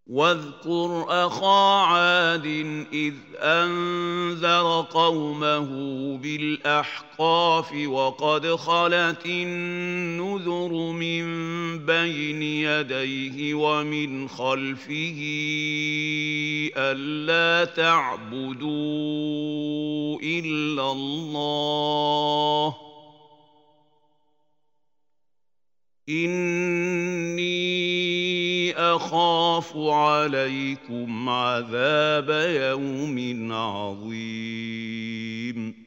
واذكر أخا عاد إذ أنذر قومه بالأحقاف وقد خلت النذر من بين يديه ومن خلفه ألا تعبدوا إلا الله إني أخاف عليكم عذاب يوم عظيم